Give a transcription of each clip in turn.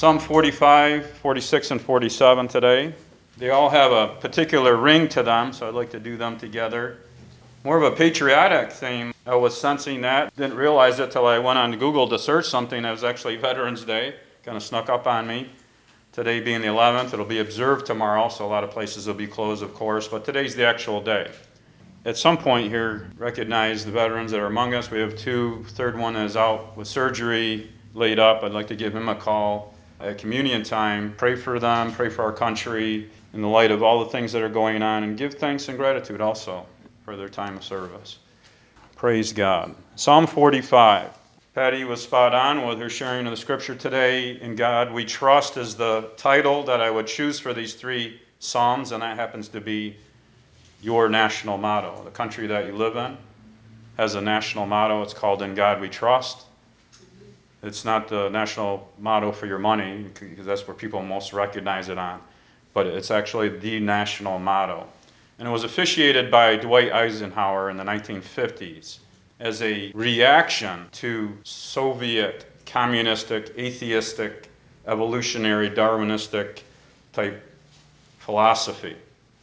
Psalm 45, 46, and 47 today. They all have a particular ring to them, so I'd like to do them together. More of a patriotic theme. I was sensing that. Didn't realize it till I went on Google to search something that was actually Veterans Day. Kind of snuck up on me. Today being the 11th, it'll be observed tomorrow, so a lot of places will be closed, of course, but today's the actual day. At some point here, recognize the veterans that are among us. We have two. Third one is out with surgery, laid up. I'd like to give him a call at communion time. Pray for them, pray for our country in the light of all the things that are going on, and give thanks and gratitude also for their time of service. Praise God. Psalm 45. Patty was spot on with her sharing of the scripture today. In God we trust is the title that I would choose for these three psalms, and that happens to be your national motto. The country that you live in has a national motto. It's called In God We Trust. It's not the national motto for your money, because that's where people most recognize it on, but it's actually the national motto. And it was officiated by Dwight Eisenhower in the 1950s as a reaction to Soviet, communistic, atheistic, evolutionary, Darwinistic type philosophy.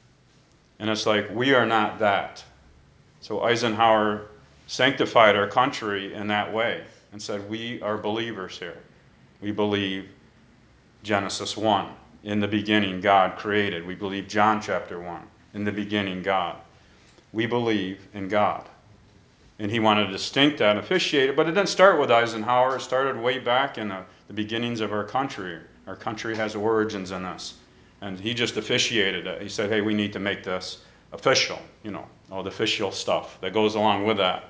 And it's like, we are not that. So Eisenhower sanctified our country in that way and said, we are believers here. We believe Genesis 1. In the beginning, God created. We believe John chapter 1. In the beginning, God. We believe in God. And he wanted to distinct that and officiate it, but it didn't start with Eisenhower. It started way back in the beginnings of our country. Our country has origins in this. And he just officiated it. He said, hey, we need to make this official, all the official stuff that goes along with that.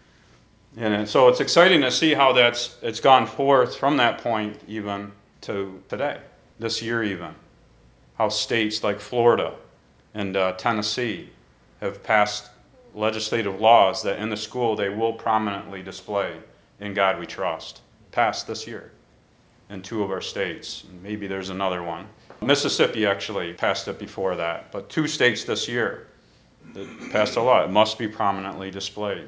And so it's exciting to see how it's gone forth from that point even to today, this year even. How states like Florida and Tennessee have passed legislative laws that in the school they will prominently display In God We Trust. Passed this year in two of our states. Maybe there's another one. Mississippi actually passed it before that, but two states this year that passed a law. It must be prominently displayed.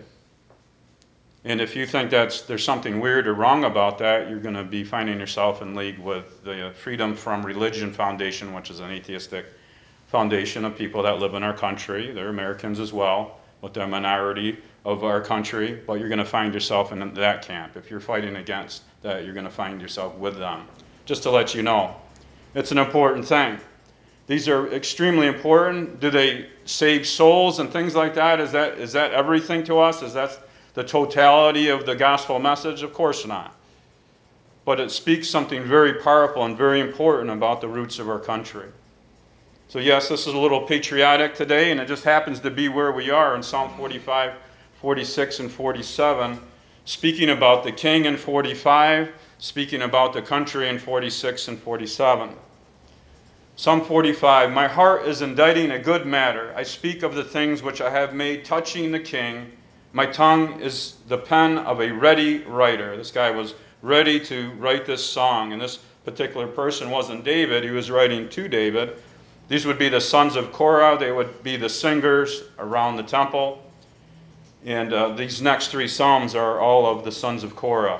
And if you think there's something weird or wrong about that, you're going to be finding yourself in league with the Freedom from Religion Foundation, which is an atheistic foundation of people that live in our country. They're Americans as well, but they're a minority of our country. But you're going to find yourself in that camp. If you're fighting against that, you're going to find yourself with them. Just to let you know. It's an important thing. These are extremely important. Do they save souls and things like that? Is that everything to us? Is that the totality of the gospel message? Of course not. But it speaks something very powerful and very important about the roots of our country. So yes, this is a little patriotic today, and it just happens to be where we are in Psalm 45, 46, and 47, speaking about the king in 45, speaking about the country in 46 and 47. Psalm 45, my heart is inditing a good matter. I speak of the things which I have made touching the king. My tongue is the pen of a ready writer. This guy was ready to write this song, and this particular person wasn't David. He was writing to David. These would be the sons of Korah. They would be the singers around the temple. And these next three psalms are all of the sons of Korah.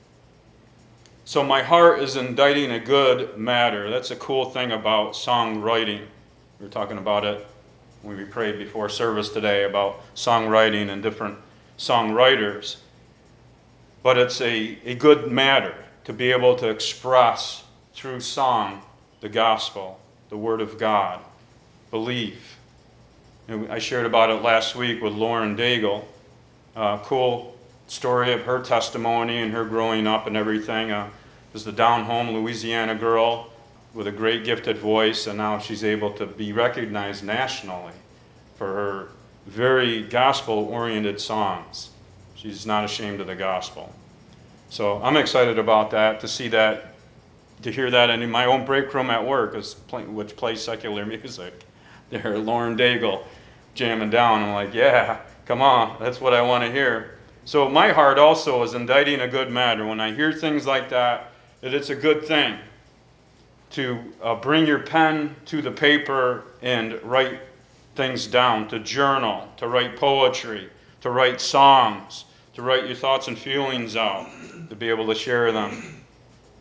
So my heart is inditing a good matter. That's a cool thing about songwriting. We were talking about it when we prayed before service today about songwriting and different songwriters. But it's a good matter to be able to express through song the gospel, the word of God, belief. And I shared about it last week with Lauren Daigle. Cool story of her testimony and her growing up and everything. Is the down-home Louisiana girl with a great gifted voice, and now she's able to be recognized nationally for her very gospel-oriented songs. She's not ashamed of the gospel. So I'm excited about that, to see that, to hear that in my own break room at work, which plays secular music. There, Lauren Daigle jamming down. I'm like, yeah, come on, that's what I want to hear. So my heart also is inditing a good matter. When I hear things like that it's a good thing to bring your pen to the paper and write things down, to journal, to write poetry, to write songs, to write your thoughts and feelings out, to be able to share them.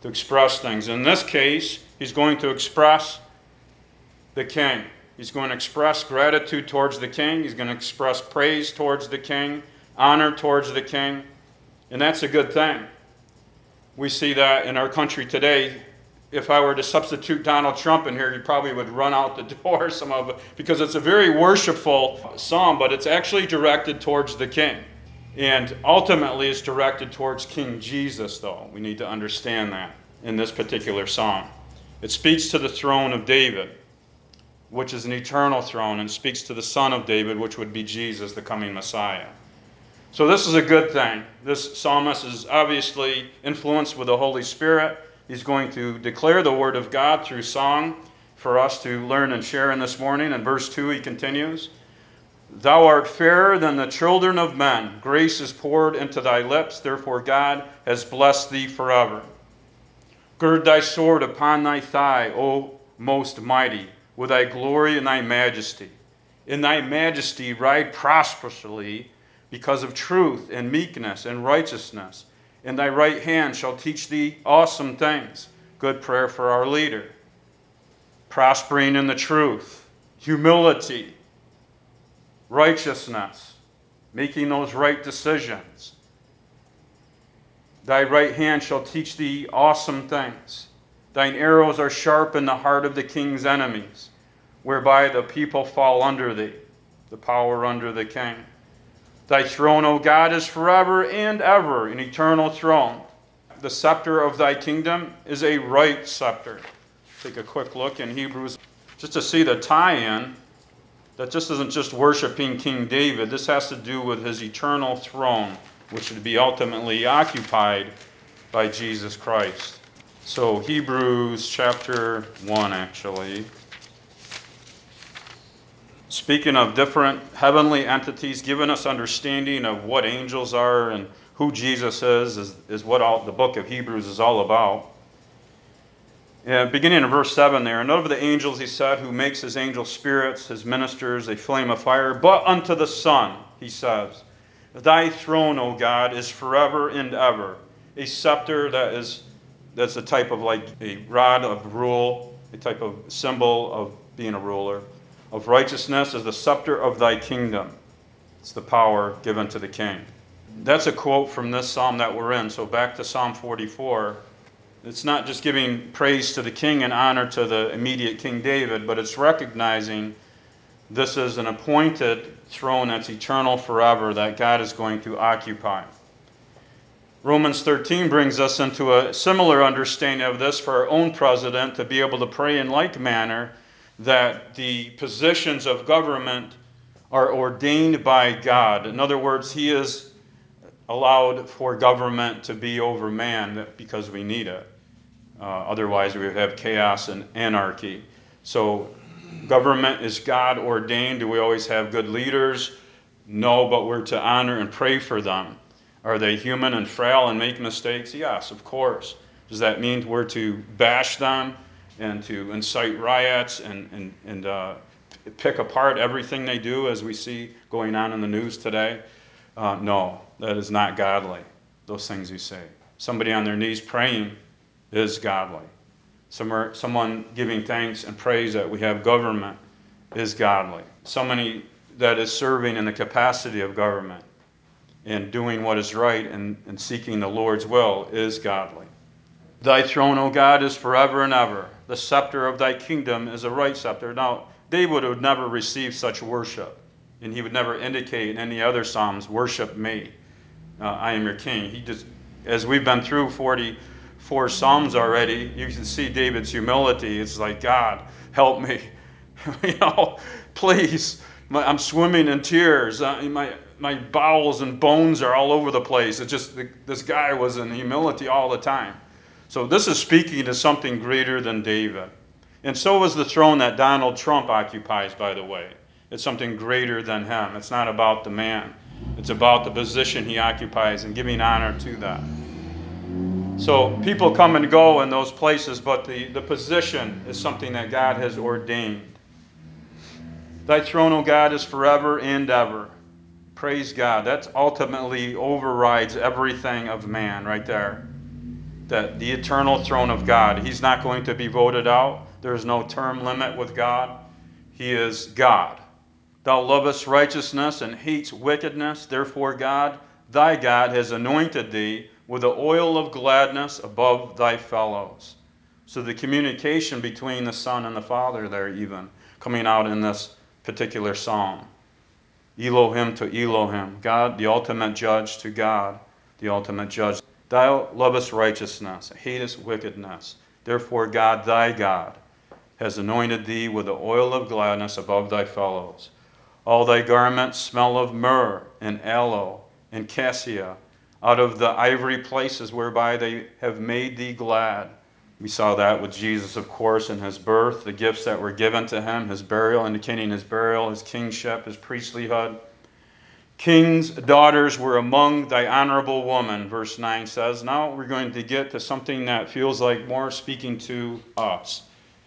to express things. In this case, he's going to express the king. He's going to express gratitude towards the king. He's going to express praise towards the king, honor towards the king, and that's a good thing. We see that in our country today. If I were to substitute Donald Trump in here, he probably would run out the door, some of it, because it's a very worshipful psalm, but it's actually directed towards the king. And ultimately, it's directed towards King Jesus, though. We need to understand that in this particular psalm. It speaks to the throne of David, which is an eternal throne, and speaks to the Son of David, which would be Jesus, the coming Messiah. So this is a good thing. This psalmist is obviously influenced with the Holy Spirit. He's going to declare the word of God through song for us to learn and share in this morning. In verse 2, he continues, "Thou art fairer than the children of men. Grace is poured into thy lips. Therefore God has blessed thee forever. Gird thy sword upon thy thigh, O most mighty, with thy glory and thy majesty. In thy majesty ride prosperously, because of truth and meekness and righteousness. And thy right hand shall teach thee awesome things." Good prayer for our leader. Prospering in the truth, humility, righteousness, making those right decisions. Thy right hand shall teach thee awesome things. Thine arrows are sharp in the heart of the king's enemies, whereby the people fall under thee, the power under the king. Thy throne, O God, is forever and ever, an eternal throne. The scepter of thy kingdom is a right scepter. Take a quick look in Hebrews, just to see the tie-in, that this isn't just worshiping King David. This has to do with his eternal throne, which would be ultimately occupied by Jesus Christ. So Hebrews chapter 1, actually. Speaking of different heavenly entities, giving us understanding of what angels are and who Jesus is what the book of Hebrews is all about. And beginning in verse 7 there, "And of the angels he said, who makes his angel spirits, his ministers, a flame of fire. But unto the Son, he says, Thy throne, O God, is forever and ever." A scepter that's a type of like a rod of rule, a type of symbol of being a ruler. "Of righteousness is the scepter of thy kingdom." It's the power given to the king. That's a quote from this psalm that we're in. So back to Psalm 44. It's not just giving praise to the king and honor to the immediate King David, but it's recognizing this is an appointed throne that's eternal forever that God is going to occupy. Romans 13 brings us into a similar understanding of this for our own president to be able to pray in like manner, that the positions of government are ordained by God. In other words, he is allowed for government to be over man because we need it. Otherwise, we would have chaos and anarchy. So government is God ordained. Do we always have good leaders? No, but we're to honor and pray for them. Are they human and frail and make mistakes? Yes, of course. Does that mean we're to bash them and to incite riots and pick apart everything they do, as we see going on in the news today? No, that is not godly, those things you say. Somebody on their knees praying is godly. Someone giving thanks and praise that we have government is godly. Somebody that is serving in the capacity of government and doing what is right and seeking the Lord's will is godly. Thy throne, O God, is forever and ever. The scepter of thy kingdom is a right scepter. Now, David would never receive such worship, and he would never indicate in any other psalms, worship me. I am your king. He just, as we've been through 44 psalms already, you can see David's humility. It's like, God, help me. Please. I'm swimming in tears. My bowels and bones are all over the place. It's just, this guy was in humility all the time. So this is speaking to something greater than David. And so is the throne that Donald Trump occupies, by the way. It's something greater than him. It's not about the man. It's about the position he occupies and giving honor to that. So people come and go in those places, but the position is something that God has ordained. Thy throne, O God, is forever and ever. Praise God. That ultimately overrides everything of man right there. that the eternal throne of God. He's not going to be voted out. There's no term limit with God. He is God. Thou lovest righteousness and hates wickedness. Therefore God, thy God, has anointed thee with the oil of gladness above thy fellows. So the communication between the Son and the Father there even, coming out in this particular psalm. Elohim to Elohim. God, the ultimate judge, to God, the ultimate judge. Thou lovest righteousness, hatest wickedness. Therefore God, thy God, has anointed thee with the oil of gladness above thy fellows. All thy garments smell of myrrh and aloe and cassia, out of the ivory places whereby they have made thee glad. We saw that with Jesus, of course, in his birth, the gifts that were given to him, his burial, indicating his burial, his kingship, his priestlyhood. King's daughters were among thy honorable woman, verse 9 says. Now we're going to get to something that feels like more speaking to us.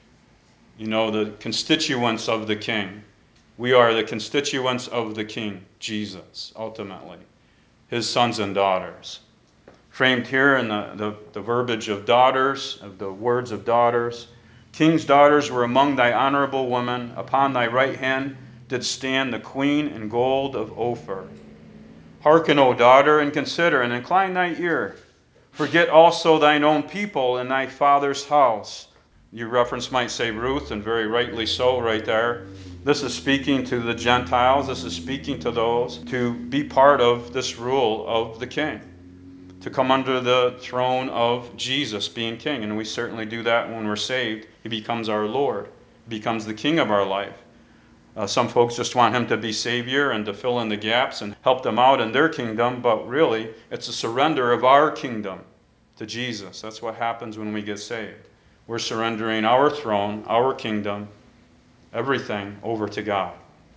You know, the constituents of the king. We are the constituents of the king, Jesus, ultimately. His sons and daughters. Framed here in the verbiage of daughters, of the words of daughters. King's daughters were among thy honorable women. Upon thy right hand did stand the queen in gold of Ophir. Hearken, O daughter, and consider, and incline thy ear. Forget also thine own people and thy father's house. Your reference might say Ruth, and very rightly so right there. This is speaking to the Gentiles. This is speaking to those to be part of this rule of the king, to come under the throne of Jesus being king. And we certainly do that when we're saved. He becomes our Lord, becomes the king of our life. Some folks just want him to be Savior and to fill in the gaps and help them out in their kingdom, but really it's a surrender of our kingdom to Jesus. That's what happens when we get saved. We're surrendering our throne, our kingdom, everything over to God.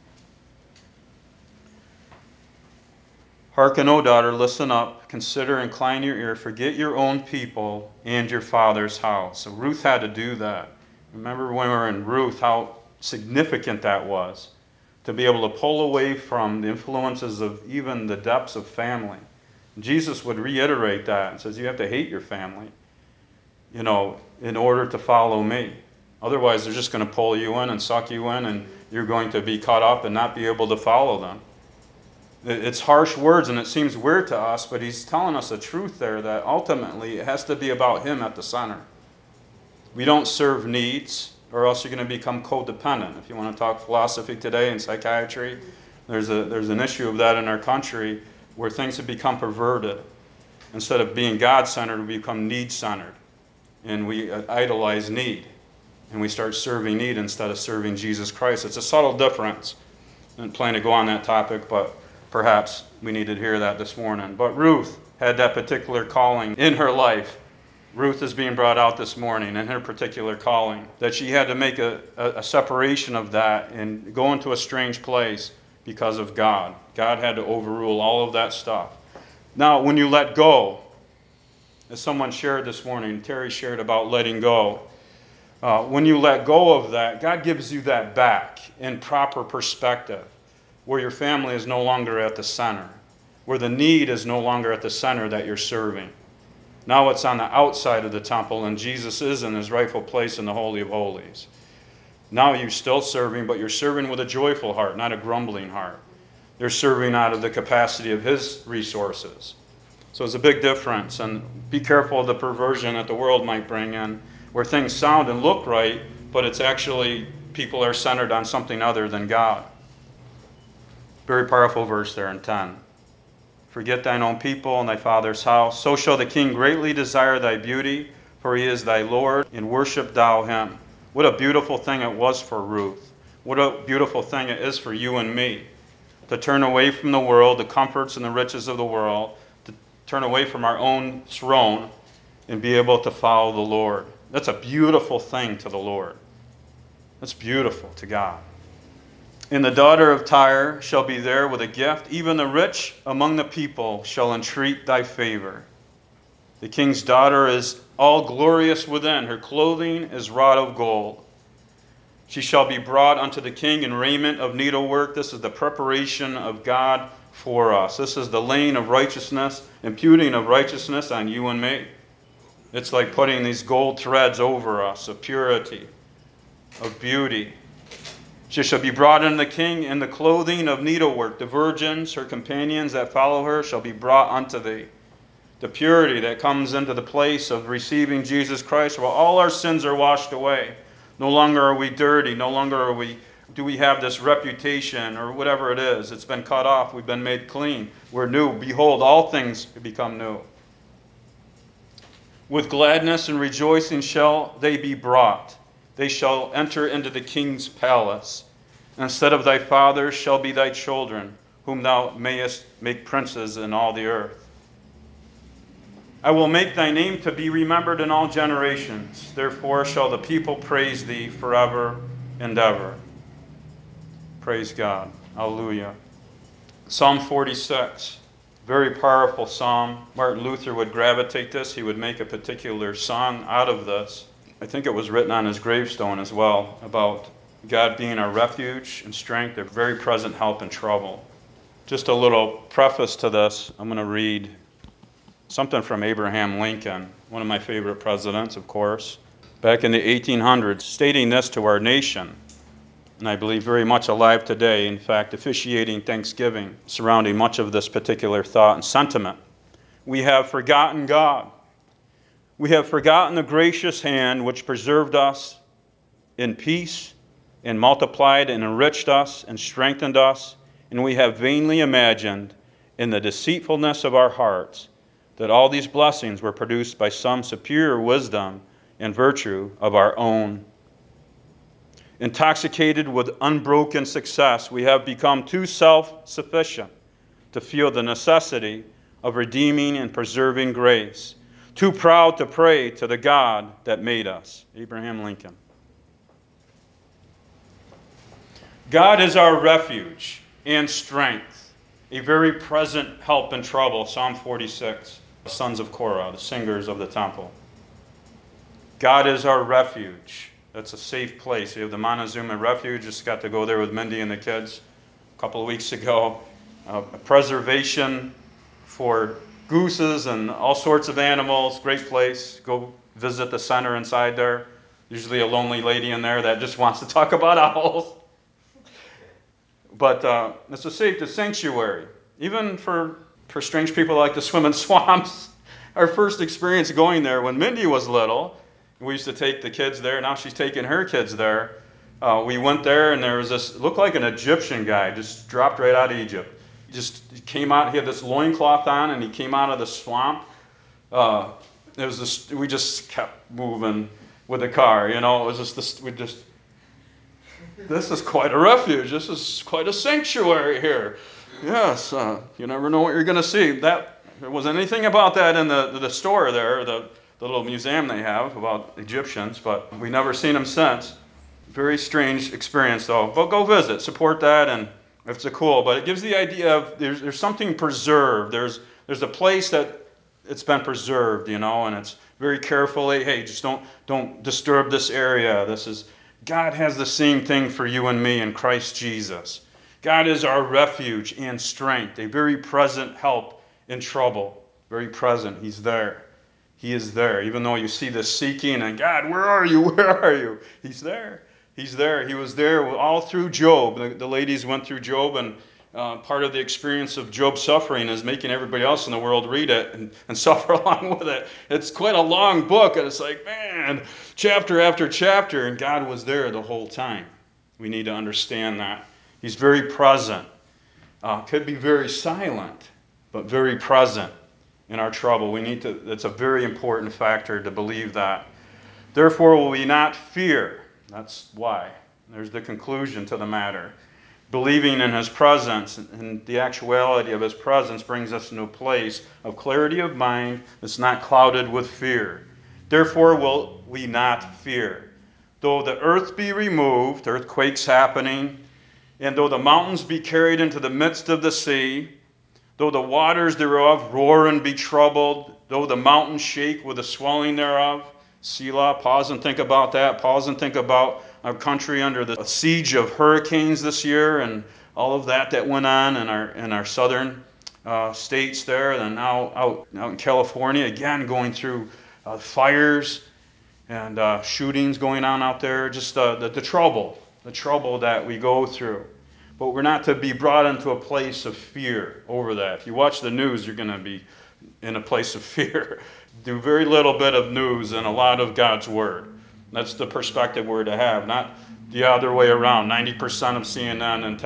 Hearken, O daughter, listen up, consider, incline your ear, forget your own people and your father's house. So Ruth had to do that. Remember when we were in Ruth, how significant that was, to be able to pull away from the influences of even the depths of family. Jesus would reiterate that and says you have to hate your family, you know, in order to follow me. Otherwise, they're just going to pull you in and suck you in, and you're going to be caught up and not be able to follow them. It's harsh words, and it seems weird to us, but he's telling us a truth there that ultimately it has to be about him at the center. We don't serve needs, or else you're going to become codependent. If you want to talk philosophy today and psychiatry, there's an issue of that in our country where things have become perverted. Instead of being God-centered, we become need-centered. And we idolize need. And we start serving need instead of serving Jesus Christ. It's a subtle difference. I didn't plan to go on that topic, but perhaps we needed to hear that this morning. But Ruth had that particular calling in her life. Ruth is being brought out this morning in her particular calling, that she had to make a separation of that and go into a strange place because of God. God had to overrule all of that stuff. Now, when you let go, as someone shared this morning, Terry shared about letting go. When you let go of that, God gives you that back in proper perspective, where your family is no longer at the center, where the need is no longer at the center that you're serving. Now it's on the outside of the temple, and Jesus is in his rightful place in the Holy of Holies. Now you're still serving, but you're serving with a joyful heart, not a grumbling heart. You're serving out of the capacity of his resources. So it's a big difference, and be careful of the perversion that the world might bring in, where things sound and look right, but it's actually people are centered on something other than God. Very powerful verse there in 10. Forget thine own people and thy father's house. So shall the king greatly desire thy beauty, for he is thy Lord, and worship thou him. What a beautiful thing it was for Ruth. What a beautiful thing it is for you and me, to turn away from the world, the comforts and the riches of the world, to turn away from our own throne and be able to follow the Lord. That's a beautiful thing to the Lord. That's beautiful to God. And the daughter of Tyre shall be there with a gift. Even the rich among the people shall entreat thy favor. The king's daughter is all glorious within. Her clothing is wrought of gold. She shall be brought unto the king in raiment of needlework. This is the preparation of God for us. This is the laying of righteousness, imputing of righteousness on you and me. It's like putting these gold threads over us of purity, of beauty. She shall be brought unto the king in the clothing of needlework. The virgins, her companions that follow her, shall be brought unto thee. The purity that comes into the place of receiving Jesus Christ, where all our sins are washed away. No longer are we dirty. No longer do we have this reputation or whatever it is. It's been cut off. We've been made clean. We're new. Behold, all things become new. With gladness and rejoicing shall they be brought. They shall enter into the king's palace. Instead of thy fathers shall be thy children, whom thou mayest make princes in all the earth. I will make thy name to be remembered in all generations. Therefore shall the people praise thee forever and ever. Praise God. Hallelujah. Psalm 46. Very powerful psalm. Martin Luther would gravitate this. He would make a particular song out of this. I think it was written on his gravestone as well, about God being our refuge and strength, a very present help in trouble. Just a little preface to this. I'm going to read something from Abraham Lincoln, one of my favorite presidents, of course, back in the 1800s, stating this to our nation, and I believe very much alive today, in fact, officiating Thanksgiving, surrounding much of this particular thought and sentiment. We have forgotten God. We have forgotten the gracious hand which preserved us in peace and multiplied and enriched us and strengthened us, and we have vainly imagined in the deceitfulness of our hearts that all these blessings were produced by some superior wisdom and virtue of our own. Intoxicated with unbroken success, we have become too self-sufficient to feel the necessity of redeeming and preserving grace, too proud to pray to the God that made us. Abraham Lincoln. God is our refuge and strength, a very present help in trouble. Psalm 46, the sons of Korah, the singers of the temple. God is our refuge. That's a safe place. We have the Montezuma Refuge. Just got to go there with Mindy and the kids a couple of weeks ago. A preservation for gooses and all sorts of animals. Great place. Go visit the center inside there. Usually a lonely lady in there that just wants to talk about owls. But it's a sanctuary. Even for strange people like to swim in swamps. Our first experience going there when Mindy was little, we used to take the kids there. Now she's taking her kids there. We went there, and there was this, looked like an Egyptian guy, just dropped right out of Egypt. He just came out, he had this loincloth on, and he came out of the swamp. We just kept moving with the car, you know. It was just this, this is quite a refuge. This is quite a sanctuary here. Yes, you never know what you're going to see. There wasn't anything about that in the store there, the little museum they have about Egyptians, but we've never seen them since. Very strange experience, though. But go visit, support that, and it's cool. But it gives the idea of there's something preserved. There's a place that it's been preserved, you know, and it's very carefully. Hey, just don't disturb this area. God has the same thing for you and me in Christ Jesus. God is our refuge and strength, a very present help in trouble. Very present. He's there. He is there. Even though you see this seeking and, God, where are you? Where are you? He's there. He's there. He was there all through Job. The ladies went through Job, and part of the experience of Job's suffering is making everybody else in the world read it and suffer along with it. It's quite a long book, and it's like, man, chapter after chapter, and God was there the whole time. We need to understand that. He's very present. Could be very silent, but very present in our trouble. It's a very important factor to believe that. Therefore will we not fear. That's why. There's the conclusion to the matter. Believing in his presence and the actuality of his presence brings us into a place of clarity of mind that's not clouded with fear. Therefore will we not fear. Though the earth be removed, earthquakes happening, and though the mountains be carried into the midst of the sea, though the waters thereof roar and be troubled, though the mountains shake with the swelling thereof. Selah, pause and think about that. Pause and think about our country under the siege of hurricanes this year and all of that went on in our southern states there, and now out in California, again going through fires and shootings going on out there, just the trouble that we go through. But we're not to be brought into a place of fear over that. If you watch the news, you're going to be in a place of fear. Do very little bit of news and a lot of God's Word. That's the perspective we're to have, not the other way around, 90% of CNN and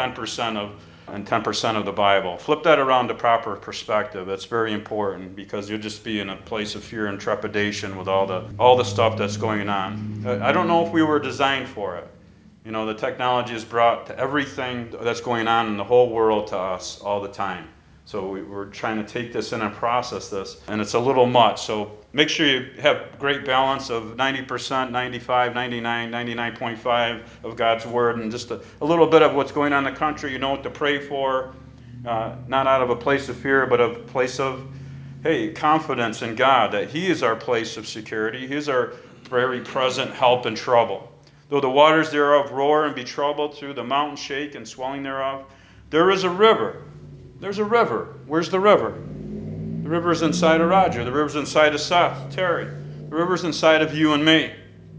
10% of the Bible. Flip that around to proper perspective. That's very important, because you'll just be in a place of fear and trepidation with all the stuff that's going on. I don't know if we were designed for it. You know, the technology has brought everything that's going on in the whole world to us all the time. So we're trying to take this in and process this, and it's a little much. So make sure you have great balance of 90%, 95, 99, 99.5 of God's Word, and just a little bit of what's going on in the country. You know what to pray for, not out of a place of fear, but a place of, hey, confidence in God, that He is our place of security. He is our very present help in trouble. Though the waters thereof roar and be troubled, through the mountains shake and swelling thereof, there is a river. There's a river. Where's the river? The river's inside of Roger. The river's inside of Seth, Terry. The river's inside of you and me.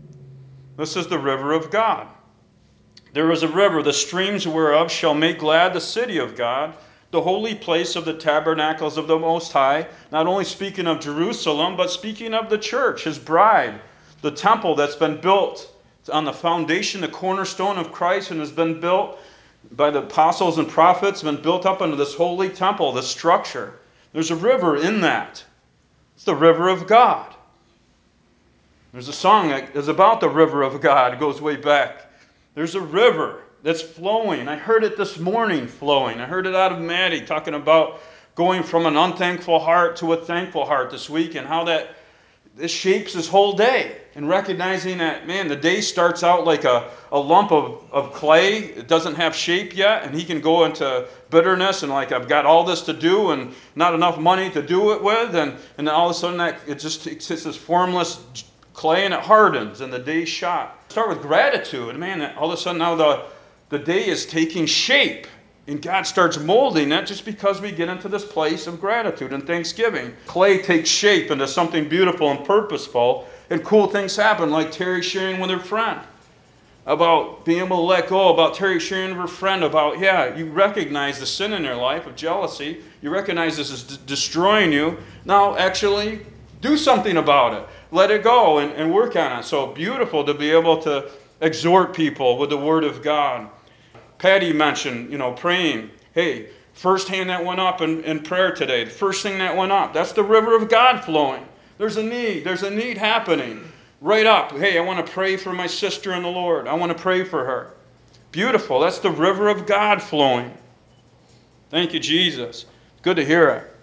This is the river of God. There is a river, the streams whereof shall make glad the city of God, the holy place of the tabernacles of the Most High, not only speaking of Jerusalem, but speaking of the church, His bride, the temple that's been built on the foundation, the cornerstone of Christ, and has been built by the apostles and prophets, been built up into this holy temple, this structure. There's a river in that. It's the river of God. There's a song that is about the river of God. It goes way back. There's a river that's flowing. I heard it this morning flowing. I heard it out of Maddie talking about going from an unthankful heart to a thankful heart this week, and how this shapes his whole day. And recognizing that, man, the day starts out like a lump of clay. It doesn't have shape yet, and he can go into bitterness and like, I've got all this to do and not enough money to do it with, and then all of a sudden it's this formless clay, and it hardens, and the day's shot. Start with gratitude. Man, all of a sudden now the day is taking shape. And God starts molding that just because we get into this place of gratitude and thanksgiving. Clay takes shape into something beautiful and purposeful, and cool things happen, like Terry sharing with her friend about being able to let go, about Terry sharing with her friend about, yeah, you recognize the sin in their life of jealousy. You recognize this is destroying you. Now actually do something about it. Let it go and work on it. So beautiful to be able to exhort people with the Word of God. Patty mentioned, praying. Hey, first hand that went up in prayer today, the first thing that went up, that's the river of God flowing. There's a need happening. Right up. Hey, I want to pray for my sister in the Lord. I want to pray for her. Beautiful. That's the river of God flowing. Thank you, Jesus. Good to hear it.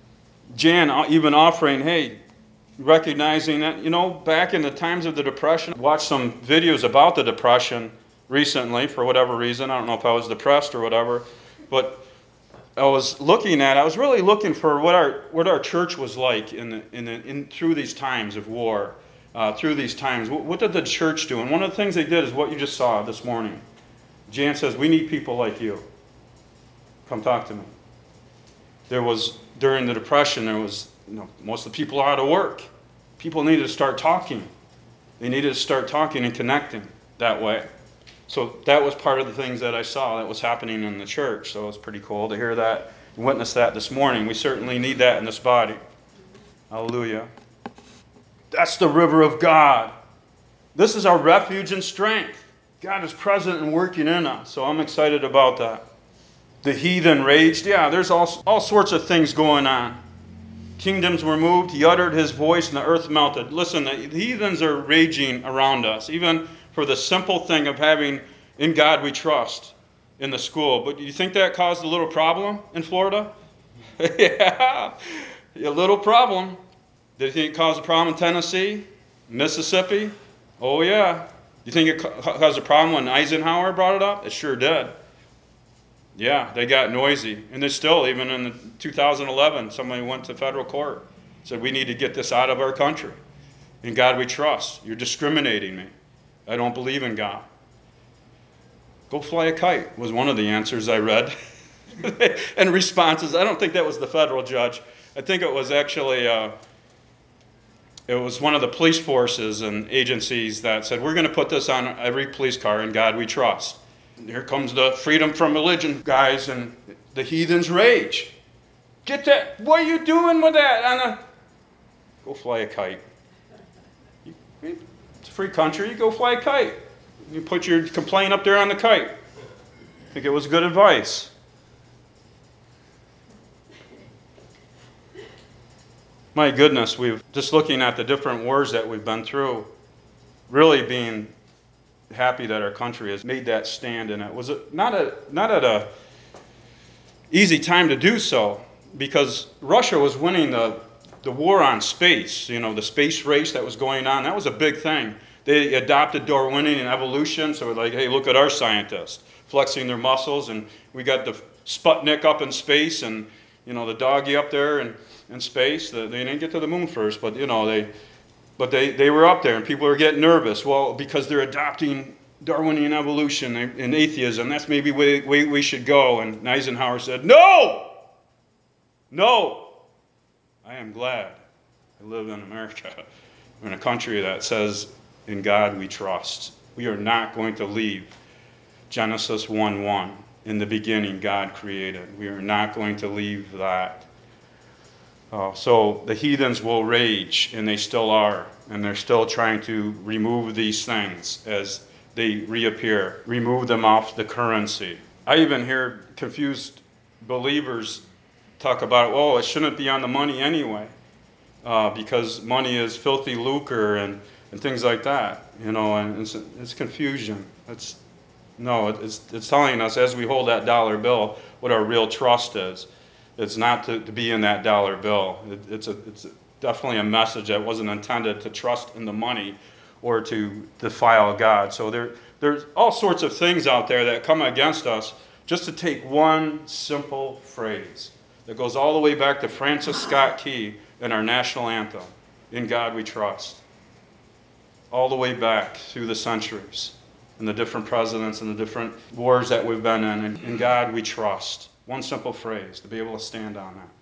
Jan even offering, hey, recognizing that, back in the times of the Depression, I watched some videos about the Depression recently, for whatever reason. I don't know if I was depressed or whatever, but I was really looking for what our church was like through these times of war, through these times. What did the church do? And one of the things they did is what you just saw this morning. Jan says, we need people like you. Come talk to me. During the Depression, most of the people are out of work. People needed to start talking. They needed to start talking and connecting that way. So that was part of the things that I saw that was happening in the church. So it was pretty cool to hear that and witness that this morning. We certainly need that in this body. Hallelujah. That's the river of God. This is our refuge and strength. God is present and working in us. So I'm excited about that. The heathen raged. Yeah, there's all sorts of things going on. Kingdoms were moved. He uttered his voice and the earth melted. Listen, the heathens are raging around us, even for the simple thing of having in God we trust in the school. But do you think that caused a little problem in Florida? Yeah, a little problem. Did you think it caused a problem in Tennessee? Mississippi? Oh, yeah. You think it caused a problem when Eisenhower brought it up? It sure did. Yeah, they got noisy. And there's still, even in 2011, somebody went to federal court, said we need to get this out of our country. In God we trust. You're discriminating me. I don't believe in God. Go fly a kite was one of the answers I read. And responses. I don't think that was the federal judge. I think it was actually, it It was one of the police forces and agencies that said, we're going to put this on every police car, in God we trust. And here comes the freedom from religion guys, and the heathens rage. Get that, what are you doing with that? Go fly a kite. It's a free country, you go fly a kite. You put your complaint up there on the kite. I think it was good advice. My goodness, we've just looking at the different wars that we've been through, really being happy that our country has made that stand, and it was not at a easy time to do so, because Russia was winning the war on space, the space race that was going on. That was a big thing. They adopted Darwinian and evolution, so we're like, hey, look at our scientists flexing their muscles, and we got the Sputnik up in space, and the doggy up there in space. They didn't get to the moon first, but they were up there, and people were getting nervous. Well, because they're adopting Darwinian evolution and atheism, that's maybe the way we should go. And Eisenhower said, no! I am glad I live in America, in a country that says, in God we trust. We are not going to leave Genesis 1:1. In the beginning, God created. We are not going to leave that. So the heathens will rage, and they still are, and they're still trying to remove these things as they reappear, remove them off the currency. I even hear confused believers talk about, oh, it shouldn't be on the money anyway, because money is filthy lucre and things like that, and it's confusion. It's telling us as we hold that dollar bill what our real trust is. It's not to be in that dollar bill. It's definitely a message that wasn't intended to trust in the money or to defile God. So there's all sorts of things out there that come against us. Just to take one simple phrase that goes all the way back to Francis Scott Key in our national anthem, "In God We Trust," all the way back through the centuries and the different presidents and the different wars that we've been in. And in God we trust. One simple phrase, to be able to stand on that.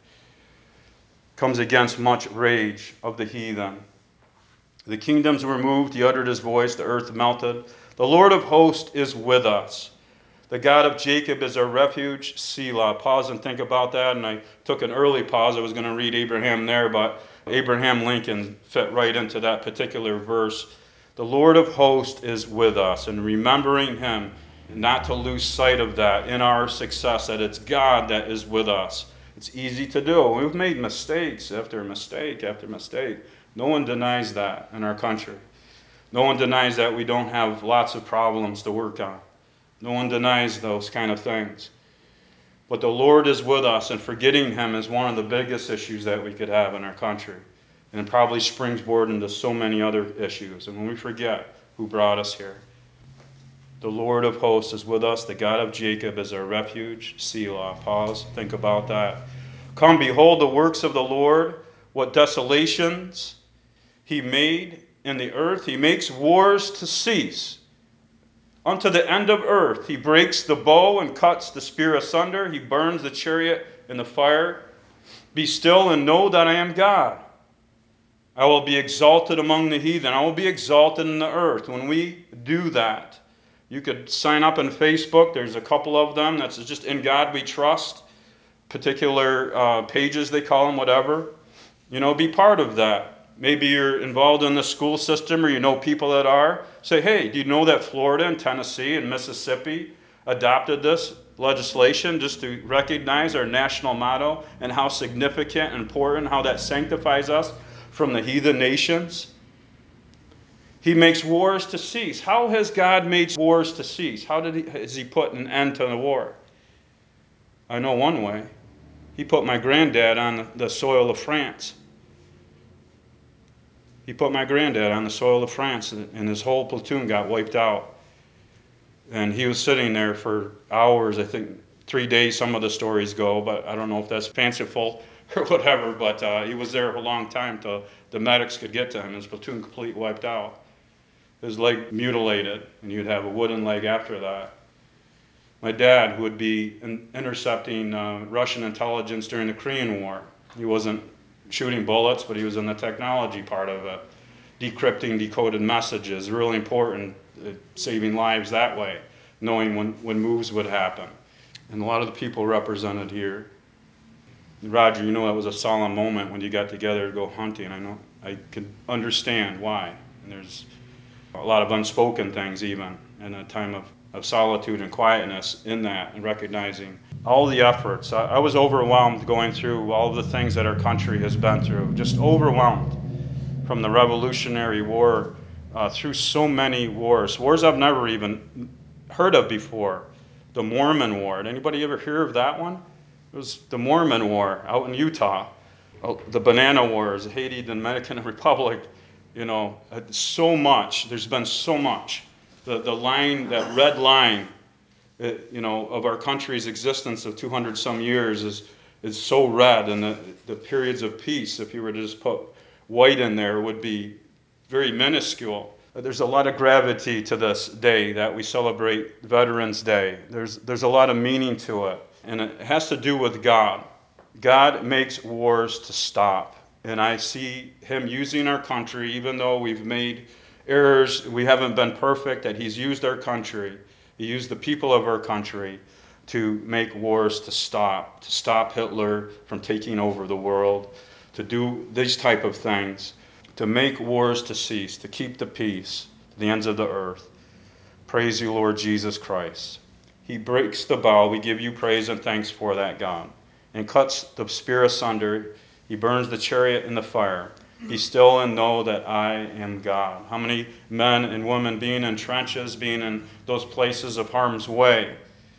Comes against much rage of the heathen. The kingdoms were moved, he uttered his voice, the earth melted. The Lord of hosts is with us. The God of Jacob is our refuge, Selah. Pause and think about that, and I took an early pause. I was going to read Abraham there, but Abraham Lincoln fit right into that particular verse. The Lord of hosts is with us, and remembering him, not to lose sight of that in our success, that it's God that is with us. It's easy to do. We've made mistakes after mistake after mistake. No one denies that in our country. No one denies that we don't have lots of problems to work on. No one denies those kind of things. But the Lord is with us, and forgetting him is one of the biggest issues that we could have in our country. And it probably springboard into so many other issues. And when we forget who brought us here, the Lord of hosts is with us. The God of Jacob is our refuge. Selah. Pause. Think about that. Come, behold the works of the Lord, what desolations he made in the earth. He makes wars to cease unto the end of earth. He breaks the bow and cuts the spear asunder. He burns the chariot in the fire. Be still and know that I am God. I will be exalted among the heathen. I will be exalted in the earth. When we do that, you could sign up on Facebook. There's a couple of them. That's just In God We Trust. Particular pages, they call them, whatever. Be part of that. Maybe you're involved in the school system, or you know people that are. Say, hey, do you know that Florida and Tennessee and Mississippi adopted this legislation just to recognize our national motto and how significant and important, how that sanctifies us from the heathen nations? He makes wars to cease. How has God made wars to cease? How has he put an end to the war? I know one way. He put my granddad on the soil of France. He put my granddad on the soil of France, and his whole platoon got wiped out. And he was sitting there for hours, I think 3 days, some of the stories go, but I don't know if that's fanciful or whatever, but he was there for a long time till the medics could get to him. His platoon completely wiped out. His leg mutilated, and you'd have a wooden leg after that. My dad, who would be intercepting Russian intelligence during the Korean War, he wasn't shooting bullets, but he was in the technology part of it. Decrypting decoded messages, really important, saving lives that way, knowing when moves would happen. And a lot of the people represented here. Roger, you know that was a solemn moment when you got together to go hunting. I know, I could understand why. And there's a lot of unspoken things even in a time of solitude and quietness in that, and recognizing all the efforts. I was overwhelmed going through all of the things that our country has been through, just overwhelmed from the Revolutionary War through so many wars I've never even heard of before. The Mormon War, did anybody ever hear of that one? It was the Mormon War out in Utah. The Banana Wars, Haiti, the Dominican Republic, you know, so much. There's been so much. The line, that red line, you know, of our country's existence of 200 some years is so red, and the periods of peace, if you were to just put white in there, would be very minuscule. There's a lot of gravity to this day that we celebrate Veterans Day. There's a lot of meaning to it, and it has to do with God. God makes wars to stop, and I see him using our country, even though we've made errors, we haven't been perfect, that he's used our country, he used the people of our country to make wars to stop Hitler from taking over the world, to do these type of things, to make wars to cease, to keep the peace to the ends of the earth. Praise you, Lord Jesus Christ. He breaks the bow. We give you praise and thanks for that, God, and cuts the spear asunder. He burns the chariot in the fire. Be still and know that I am God. How many men and women being in trenches, being in those places of harm's way,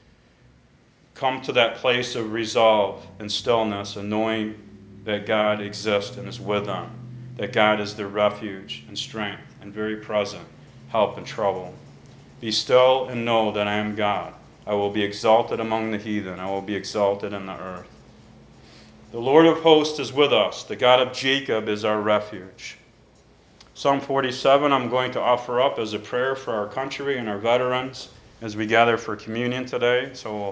come to that place of resolve and stillness and knowing that God exists and is with them, that God is their refuge and strength and very present help in trouble. Be still and know that I am God. I will be exalted among the heathen. I will be exalted in the earth. The Lord of hosts is with us. The God of Jacob is our refuge. Psalm 47 I'm going to offer up as a prayer for our country and our veterans as we gather for communion today. So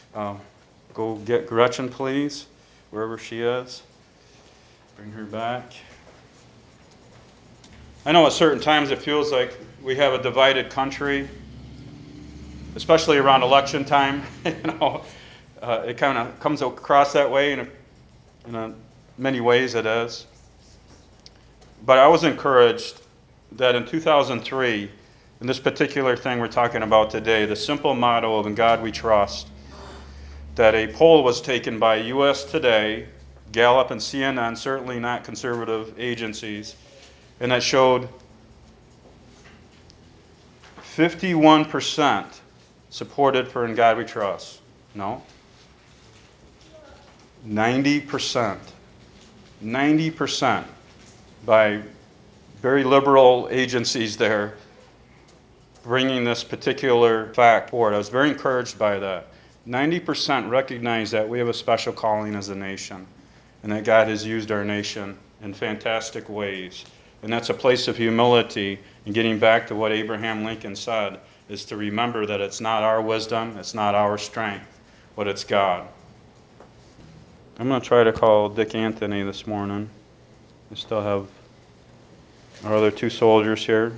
go get Gretchen, please, wherever she is. Bring her back. I know at certain times it feels like we have a divided country, especially around election time. It kind of comes across that way, in many ways it is. But I was encouraged that in 2003, in this particular thing we're talking about today, the simple motto of "In God We Trust," that a poll was taken by U.S. Today, Gallup, and CNN, certainly not conservative agencies, and that showed 51% supported for "In God We Trust." No? 90%. 90% by very liberal agencies there bringing this particular fact forward. I was very encouraged by that. 90% recognize that we have a special calling as a nation and that God has used our nation in fantastic ways. And that's a place of humility, and getting back to what Abraham Lincoln said, is to remember that it's not our wisdom, it's not our strength, but it's God. I'm going to try to call Dick Anthony this morning. I still have our other two soldiers here.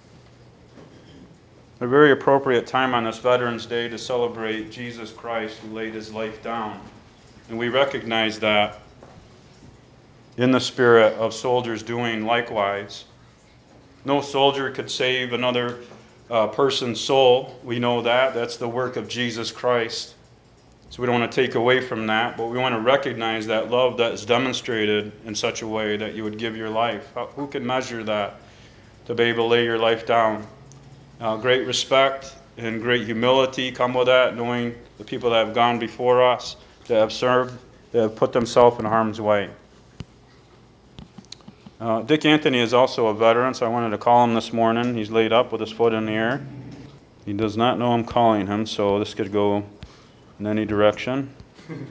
A very appropriate time on this Veterans Day to celebrate Jesus Christ who laid his life down. And we recognize that in the spirit of soldiers doing likewise. No soldier could save another person's soul. We know that. That's the work of Jesus Christ. So we don't want to take away from that, but we want to recognize that love that is demonstrated in such a way that you would give your life. Who can measure that, to be able to lay your life down? Great respect and great humility come with that, knowing the people that have gone before us, that have served, that have put themselves in harm's way. Dick Anthony is also a veteran, so I wanted to call him this morning. He's laid up with his foot in the air. He does not know I'm calling him, so this could go in any direction. Come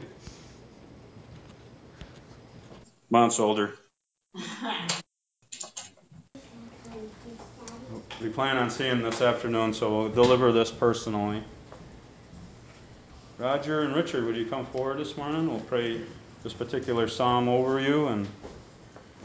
on, soldier. We plan on seeing him this afternoon, so we'll deliver this personally. Roger and Richard, would you come forward this morning? We'll pray this particular psalm over you and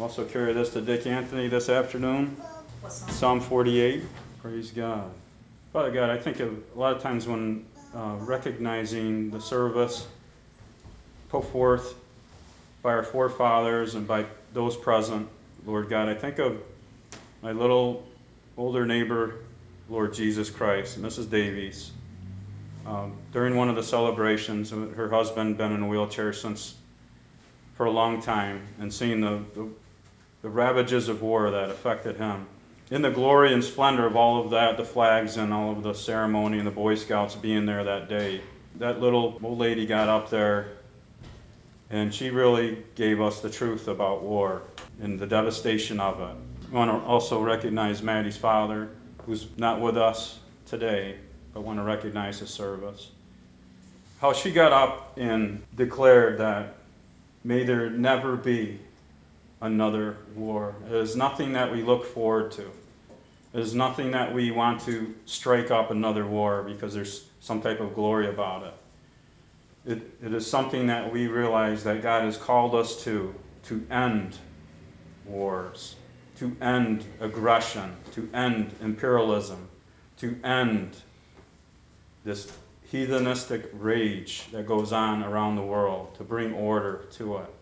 Also carry this to Dick Anthony this afternoon. Psalm 48. Praise God. Father God, I think of a lot of times when recognizing the service put forth by our forefathers and by those present, Lord God, I think of my little older neighbor, Lord Jesus Christ, Mrs. Davies. During one of the celebrations, her husband been in a wheelchair for a long time, and seeing the ravages of war that affected him. In the glory and splendor of all of that, the flags and all of the ceremony and the Boy Scouts being there that day, that little old lady got up there and she really gave us the truth about war and the devastation of it. I want to also recognize Maddie's father, who's not with us today, but want to recognize his service. How she got up and declared that may there never be another war. It is nothing that we look forward to. It is nothing that we want to strike up another war because there's some type of glory about it. It is something that we realize that God has called us to end wars, to end aggression, to end imperialism, to end this heathenistic rage that goes on around the world, to bring order to it.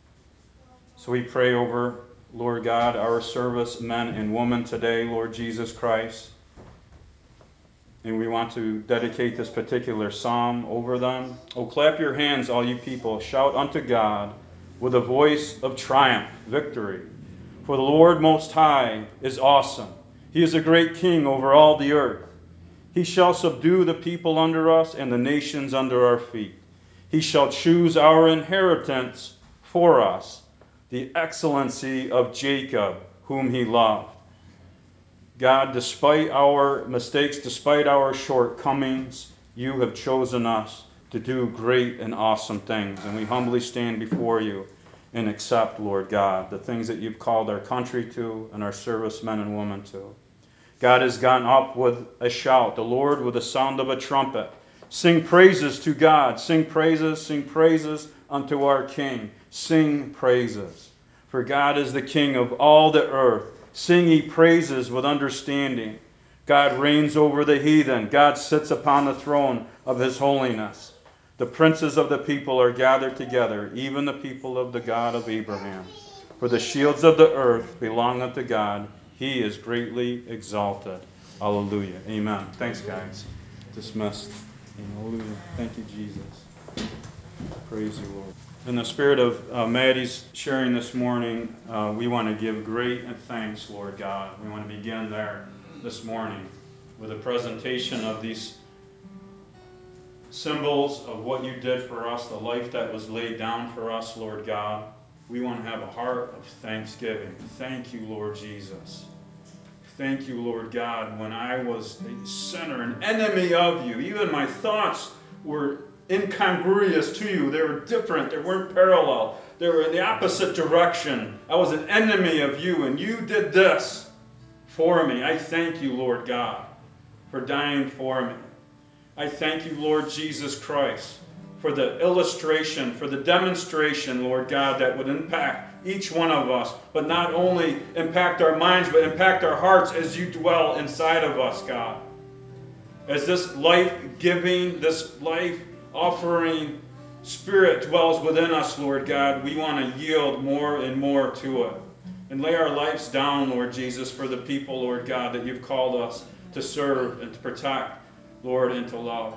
So we pray over, Lord God, our service men and women today, Lord Jesus Christ. And we want to dedicate this particular psalm over them. Oh, clap your hands, all you people. Shout unto God with a voice of triumph, victory. For the Lord Most High is awesome. He is a great king over all the earth. He shall subdue the people under us and the nations under our feet. He shall choose our inheritance for us, the excellency of Jacob, whom he loved. God, despite our mistakes, despite our shortcomings, you have chosen us to do great and awesome things. And we humbly stand before you and accept, Lord God, the things that you've called our country to and our servicemen and women to. God has gone up with a shout, the Lord with the sound of a trumpet. Sing praises to God. Sing praises unto our King. Sing praises. For God is the King of all the earth. Sing ye praises with understanding. God reigns over the heathen. God sits upon the throne of his holiness. The princes of the people are gathered together, even the people of the God of Abraham. For the shields of the earth belong unto God. He is greatly exalted. Hallelujah. Amen. Thanks, guys. Dismissed. Hallelujah. Thank you, Jesus. Praise you, Lord. In the spirit of Maddie's sharing this morning, we want to give great thanks, Lord God. We want to begin there this morning with a presentation of these symbols of what you did for us, the life that was laid down for us, Lord God. We want to have a heart of thanksgiving. Thank you, Lord Jesus. Thank you, Lord God, when I was a sinner, an enemy of you. Even my thoughts were incongruous to you. They were different. They weren't parallel. They were in the opposite direction. I was an enemy of you, and you did this for me. I thank you, Lord God, for dying for me. I thank you, Lord Jesus Christ, for the illustration, for the demonstration, Lord God, that would impact each one of us, but not only impact our minds, but impact our hearts as you dwell inside of us, God. As this life-giving, this life-offering Spirit dwells within us, Lord God, we want to yield more and more to it. And lay our lives down, Lord Jesus, for the people, Lord God, that you've called us to serve and to protect, Lord, and to love.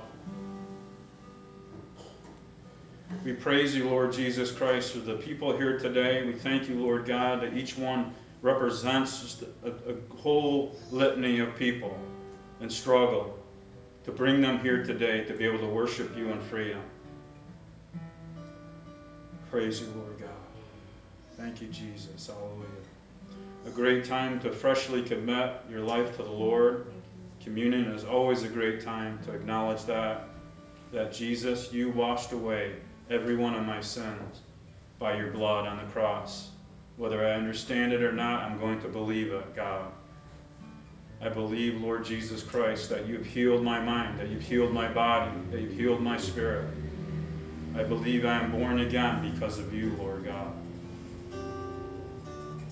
We praise you, Lord Jesus Christ, for the people here today. We thank you, Lord God, that each one represents just a whole litany of people and struggle to bring them here today to be able to worship you in freedom. Praise you, Lord God. Thank you, Jesus. Hallelujah. A great time to freshly commit your life to the Lord. Communion is always a great time to acknowledge that Jesus, you washed away every one of my sins by your blood on the cross. Whether I understand it or not, I'm going to believe it, God. I believe, Lord Jesus Christ, that you've healed my mind, that you've healed my body, that you've healed my spirit. I believe I am born again because of you, Lord God.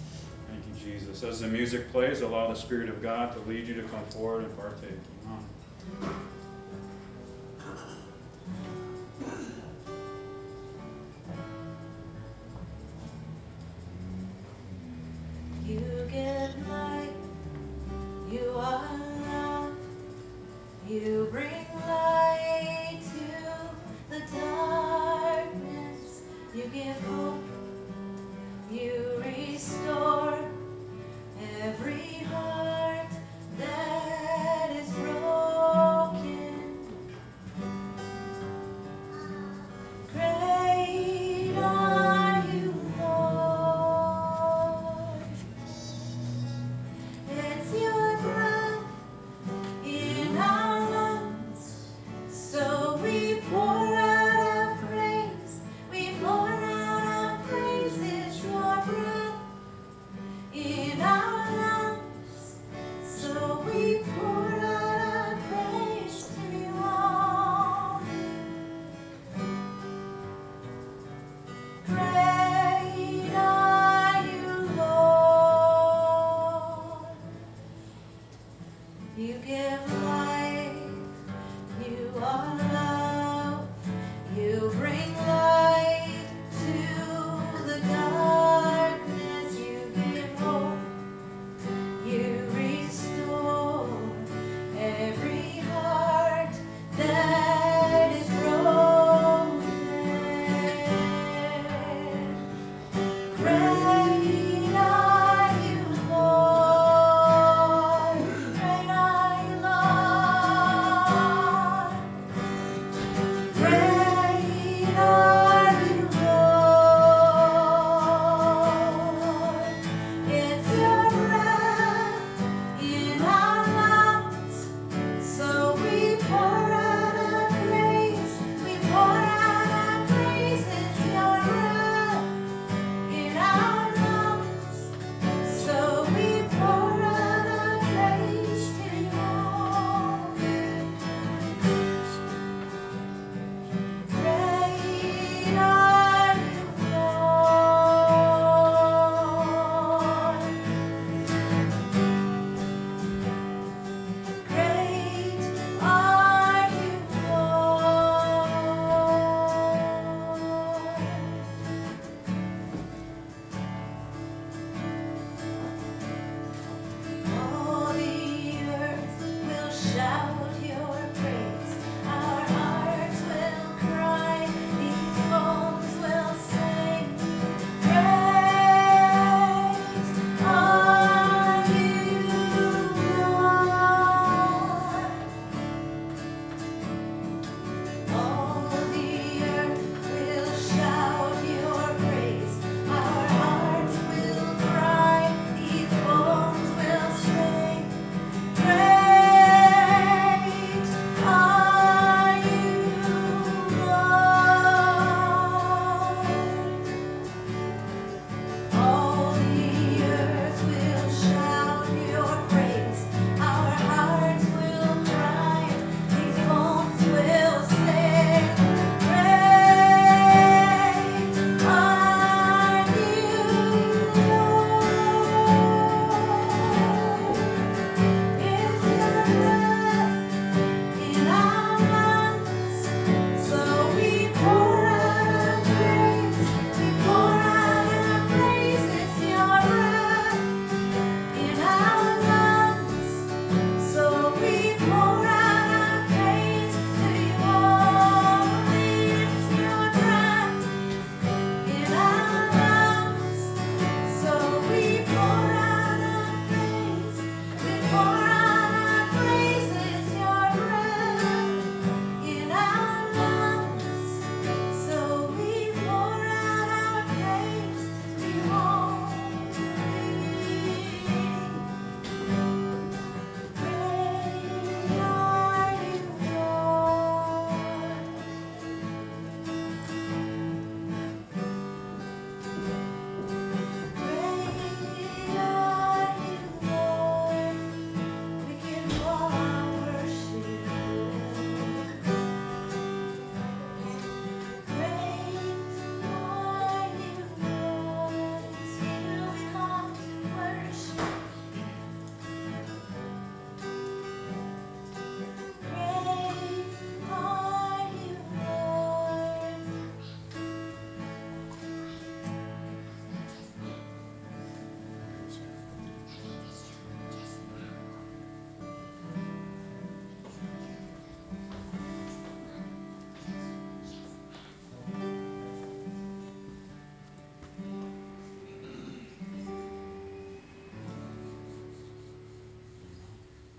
Jesus. As the music plays, allow the Spirit of God to lead you to come forward and partake. Amen. You give life, you are love, you bring light to the darkness, you give hope, you restore every heart that is broken. Great are you, Lord. It's your breath in our lungs, so we pour out our praise. We pour out our praise. It's your breath in our lungs, so we pour out our praise to you, Lord. Great are you, Lord. You give life, you are love.